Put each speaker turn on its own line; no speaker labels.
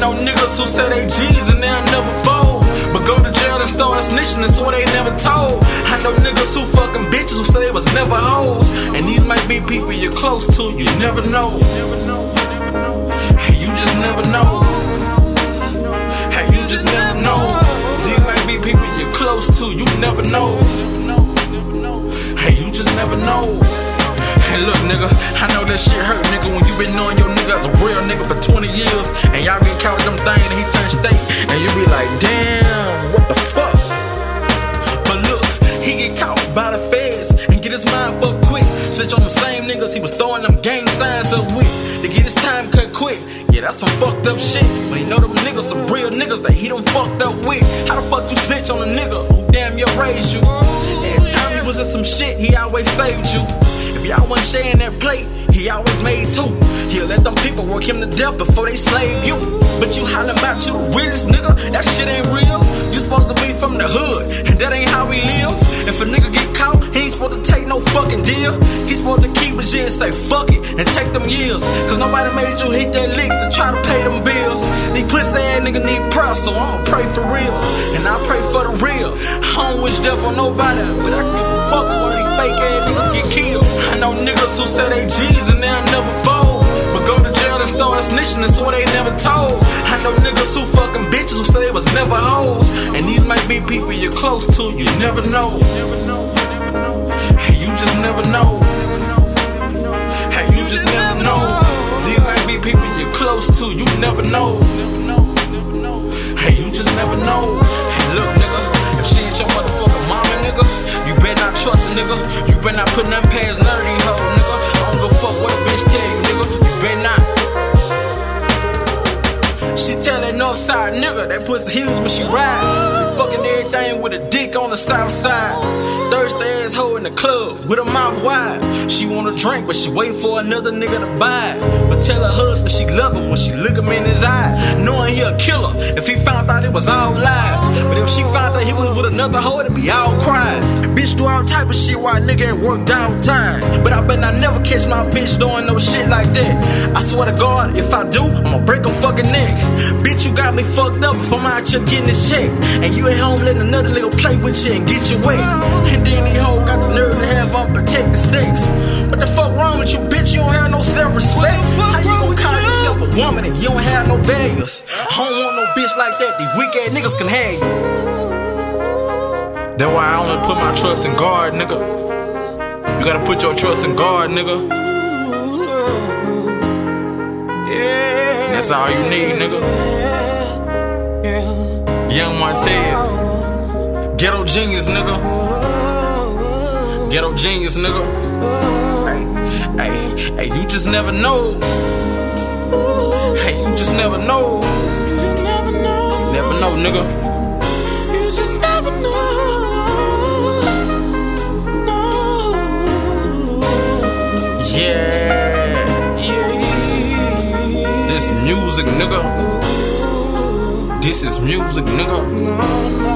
know niggas who say they G's and they'll never fold, but go to jail and start snitching and so they never told. I know niggas who fucking bitches who say they was never hoes, and these might be people you're close to, you never know. Hey, you just never know. Hey, you just never know. These might be people you're close to, you never know. Hey, you just never know. Hey, look, nigga, I know that shit hurt, nigga, when you been knowing your nigga as a real nigga for 20 years, and y'all get caught with them things and he turned state, and you be like, damn, what the fuck? But look, he get caught by the feds and get his mind fucked quick. Switch on them same niggas he was throwing them gang signs up with to get his time cut quick. Yeah, that's some fucked up shit, but he know them niggas some real niggas that he done fucked up with. How the fuck you snitch on a nigga who damn near raised you? Every time you was in some shit, he always saved you. If y'all wasn't sharing that plate, he always made two. He'll let them people work him to death before they slave you. But you hollin' about you the realest nigga, that shit ain't real. You supposed to be from the hood, and that ain't how we live. If a nigga get caught, he ain't supposed to take no fucking deal. He's supposed to keep it G and say fuck it, and take them years. Cause nobody made you hit that lick to try to pay them bills. These pussy ass nigga need prayer, so I'ma pray for real. And I pray for the real. I don't wish death on nobody, but I can give a fuck when these fake ass niggas get killed. I know niggas who say they G's and they'll never fold, but go to jail and start snitching and so they never told. I know niggas who fucking bitches who say they was never hoes, and these might be people you're close to, you never know. Hey, you just never know. Hey, you just never know. These might be people you're close to, you never know. Hey, you just never know. Hey, look, nigga, if she ain't your motherfucking mama, nigga, you better not trust a nigga. You better not put nothing past none of these hoes, nigga. I don't give a fuck what a bitch tell you, nigga. You better not. She tell that north side nigga that pussy heels when she ride. Fucking everything with a dick on the south side. Thirsty ass hoe in the club with her mouth wide. She wanna drink but she waiting for another nigga to buy it. But tell her husband she love him when she look him in his eye, knowing he a killer if he found out it was all lies. But if she found out he was with another hoe, it'd be all cries. Bitch do all type of shit while a nigga ain't work downtime. But I bet I never catch my bitch doing no shit like that. I swear to God, if I do, I'ma break her fucking neck. Bitch, you got me fucked up if I'm out here getting this check, and you at home letting another nigga play with you and get you wet. And then these hoes got the nerve to have unprotected sex. What the fuck wrong with you, bitch? You don't have no self-respect. How you gon' call yourself a woman and you don't have no values? I don't want no bitch like that. These weak ass niggas can have you. That's why I only put my trust in God, nigga. You gotta put your trust in God, nigga. That's all you need, nigga. Young Montez, ghetto genius, nigga. Ghetto genius, nigga. Hey, you just never know. Hey, you just never know. Never know, nigga. You just never know. Yeah. This music, nigga. This is music, nigga.